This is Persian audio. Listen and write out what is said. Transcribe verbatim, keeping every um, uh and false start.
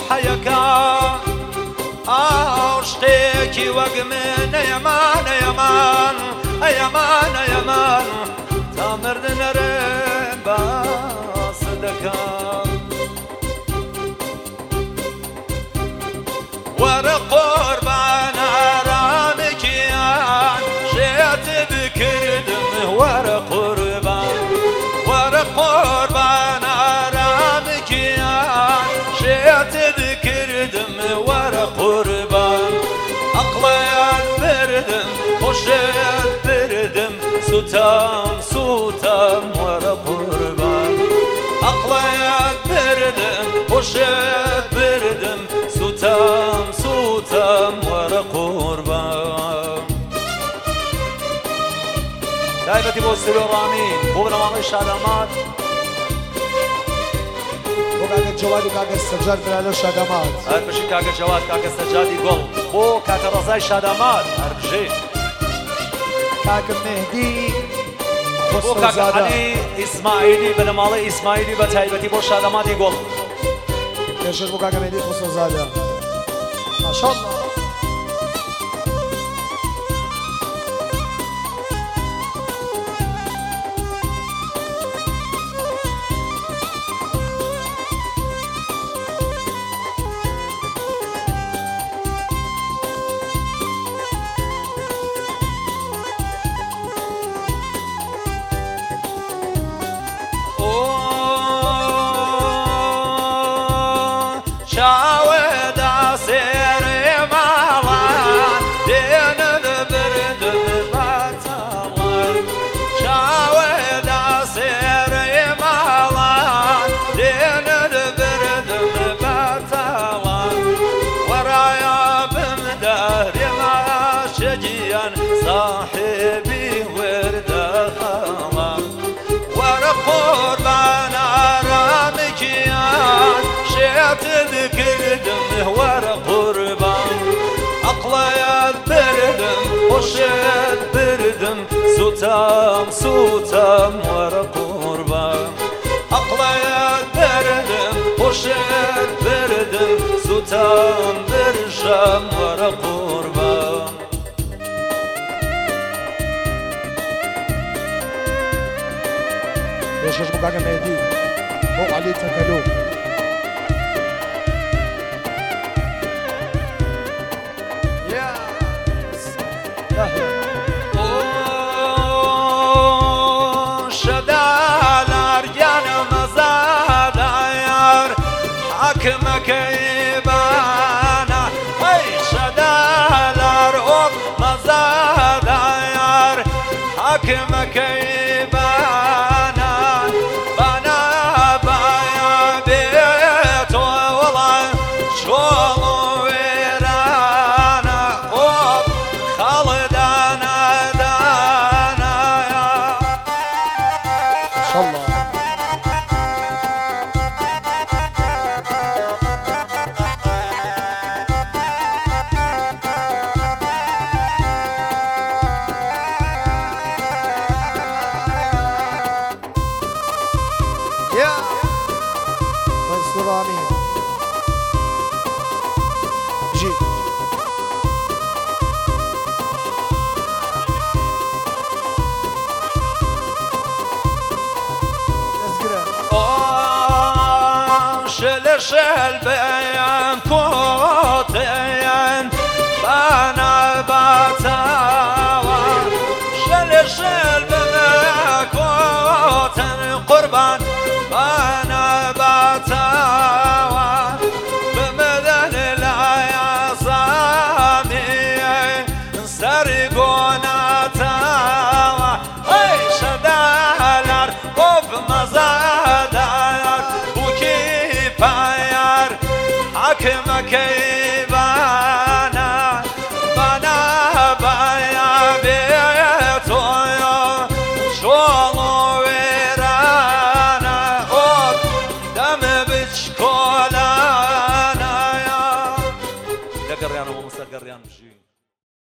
حيكان عشقك وقمن يمان يمان يمان يمان تامر نرم باصدكان ورقربان رامكيان جيت بكردم ورقربان ورقربان رامكيان جيت بكردم ورقربان أقليان بردم خوشت بردم سوتام سوتام ورقربان أقليان بردم خوشت بردم سوتام سوتام ورقربان دايبتي بوسلو رامين بوغنا مامي شادمات وكاك الجواد وكاك السجاد فلالو شادمات هربشي كاك الجواد كاك السجادي قول بو كاك الرزاي شادمات هربشي كاك المهدي بو كاك علي اسماعيلي بنمالي اسماعيلي بتايبتي بو شادمات يقول كشر وكاك المهدي خصوص زاده ما شاء الله شاود عسير مالان دين البرد بطلان شاود عسير مالان دين البرد بطلان ورايا بمدار ما شجيان صاحبي ورد خلان ورقربان رامكيان شيت ذكردم ورقربان أقليت بردم وشيت بردم سوتام سوتام ورقربان أقليت بردم وشيت بردم سوتام برشام ورقربان ليش يجبك على المهدي فوق عليه تكلوم شدالار جانم زادايار حكمك يبانا هاي شدالار اوف مزادايار حكمك يبانا بانا بايا بيت والله شغل ويرانا اوف خالدانا رامي جي شل شل بيان كوتين بانا باتاوا شل شل بيان كوتين قربان بانا باتاوا بمدن العيا صامي سرقونا تاوا اي شدالار قف مزادار حكمك